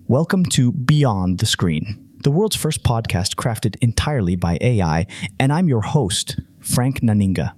Welcome to Beyond the Screen, the world's first podcast crafted entirely by AI, and I'm your host, Frank Naninga.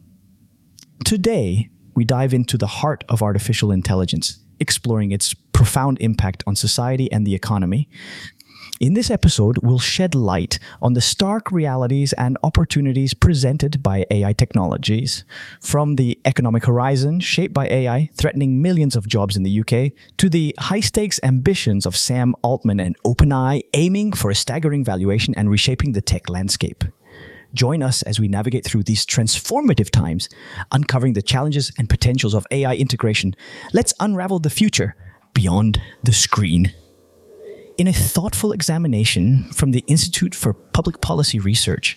Today, we dive into the heart of artificial intelligence, exploring its profound impact on society and the economy. In this episode, we'll shed light on the stark realities and opportunities presented by AI technologies, from the economic horizon shaped by AI, threatening millions of jobs in the UK, to the high-stakes ambitions of Sam Altman and OpenAI, aiming for a staggering valuation and reshaping the tech landscape. Join us as we navigate through these transformative times, uncovering the challenges and potentials of AI integration. Let's unravel the future beyond the screen. In a thoughtful examination from the Institute for Public Policy Research,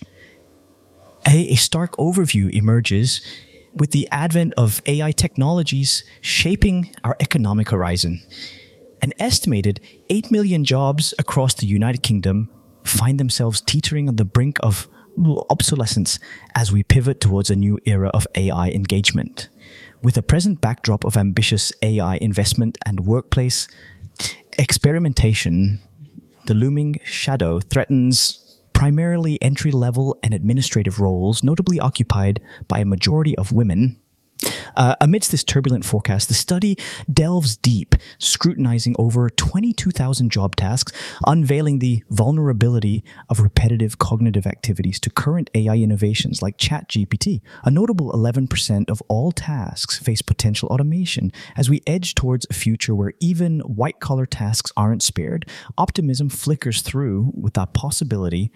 a stark overview emerges with the advent of AI technologies shaping our economic horizon. An estimated 8 million jobs across the United Kingdom find themselves teetering on the brink of obsolescence as we pivot towards a new era of AI engagement. With a present backdrop of ambitious AI investment and workplace experimentation, the looming shadow threatens primarily entry-level and administrative roles, notably occupied by a majority of women. Amidst this turbulent forecast, the study delves deep, scrutinizing over 22,000 job tasks, unveiling the vulnerability of repetitive cognitive activities to current AI innovations like ChatGPT. A notable 11% of all tasks face potential automation. As we edge towards a future where even white-collar tasks aren't spared, optimism flickers through with the possibility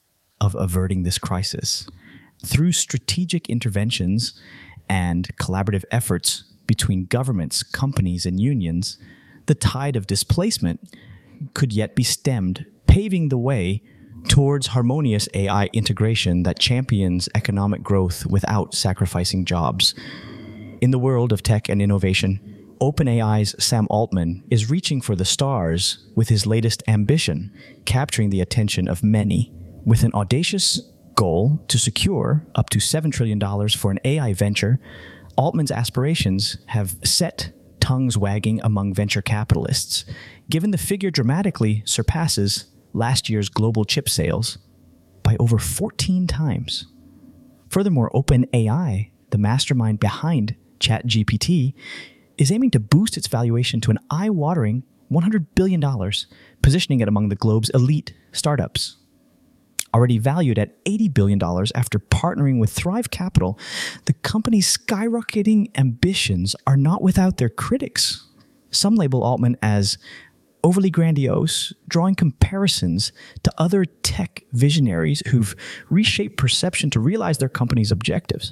of averting this crisis. Through strategic interventions and collaborative efforts between governments, companies, and unions, the tide of displacement could yet be stemmed, paving the way towards harmonious AI integration that champions economic growth without sacrificing jobs. In the world of tech and innovation, OpenAI's Sam Altman is reaching for the stars with his latest ambition, capturing the attention of many. With an audacious goal to secure up to $7 trillion for an AI venture, Altman's aspirations have set tongues wagging among venture capitalists, given the figure dramatically surpasses last year's global chip sales by over 14 times. Furthermore, OpenAI, the mastermind behind ChatGPT, is aiming to boost its valuation to an eye-watering $100 billion, positioning it among the globe's elite startups. Already valued at $80 billion after partnering with Thrive Capital, the company's skyrocketing ambitions are not without their critics. Some label Altman as overly grandiose, drawing comparisons to other tech visionaries who've reshaped perception to realize their company's objectives.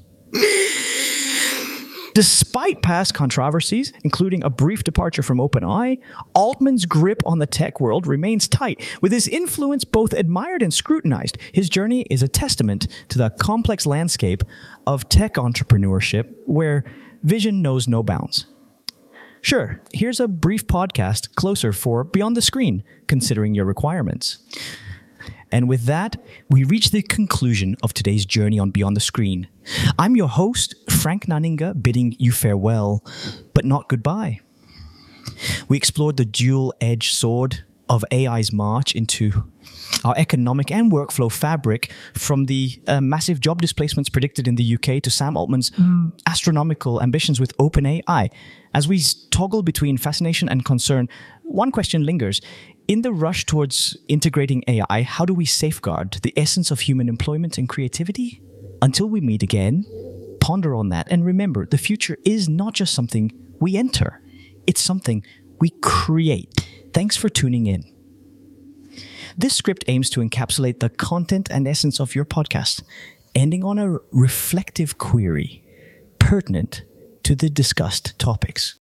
Despite past controversies, including a brief departure from OpenAI, Altman's grip on the tech world remains tight, with his influence both admired and scrutinized. His journey is a testament to the complex landscape of tech entrepreneurship, where vision knows no bounds. Sure, here's a brief podcast closer for Beyond the Screen, considering your requirements. And with that, we reach the conclusion of today's journey on Beyond the Screen. I'm your host, Frank Naninga, bidding you farewell, but not goodbye. We explored the dual-edged sword of AI's march into our economic and workflow fabric, from the massive job displacements predicted in the UK to Sam Altman's astronomical ambitions with OpenAI. As we toggle between fascination and concern, one question lingers. In the rush towards integrating AI, how do we safeguard the essence of human employment and creativity? Until we meet again, ponder on that and remember, the future is not just something we enter. It's something we create. Thanks for tuning in. This script aims to encapsulate the content and essence of your podcast, ending on a reflective query pertinent to the discussed topics.